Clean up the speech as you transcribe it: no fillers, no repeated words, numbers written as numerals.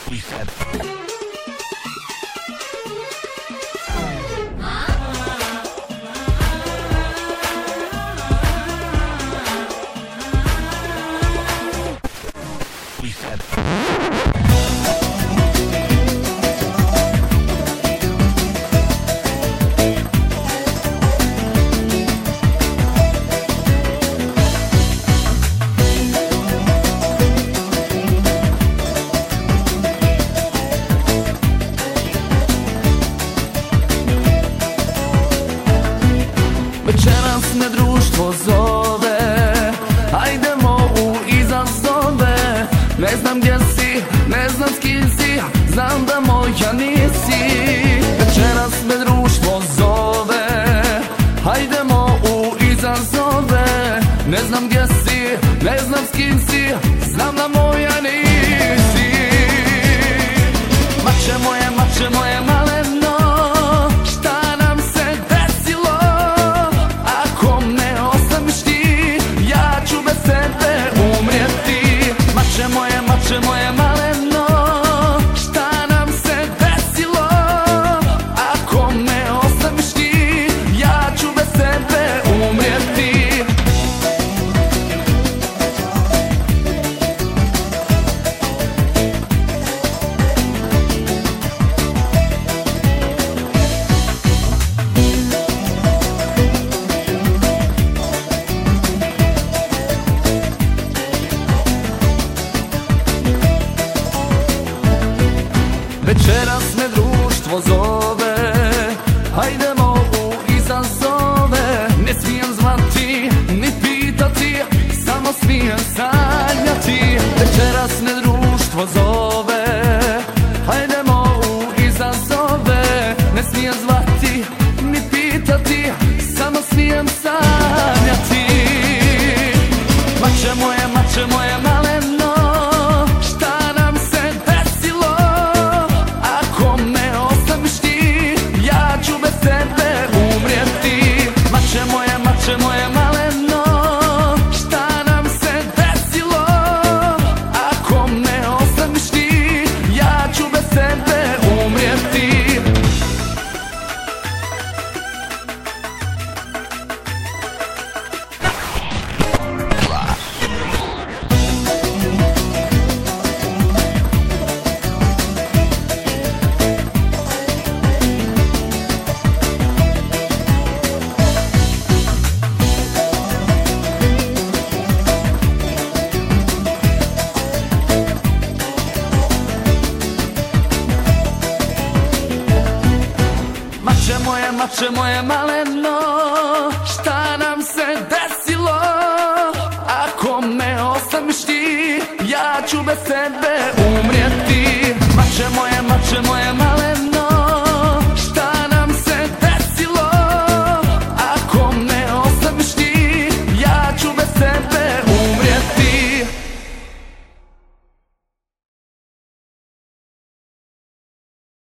Večeras me društvo zove, hajdemo u izazove. Ne znam gdje si, ne znam s kim si, znam da moja nisi. Večeras me društvo zove, hajdemo u izazove. Ne znam gdje si, ne znam s kim si, znam da moja nisi. Mače moje maleno, šta nam se desilo? Ako me ostaviš ti, ja ću bez tebe umrijeti. Mače moje maleno, šta nam se desilo? Ako me ostaviš ti, ja ću bez tebe umrijeti. Večeras me društvo zove, hajdemo u izazove. Ne smijem zvati, ni pitati, samo smijem sanjati. Večeras me društvo zove, hajdemo u izazove. Ne smijem zvati, ni pitati, samo smijem sanjati. Mače moje maleno, šta nam se desilo? Ako me ostaviš ti, ja ću bez tebe umrijeti. Mače moje maleno, šta nam se desilo? Ako me ostaviš ti, ja ću bez tebe umrijeti. Mače moje maleno, šta nam se desilo? Ako me ostaviš ti, ja ću bez tebe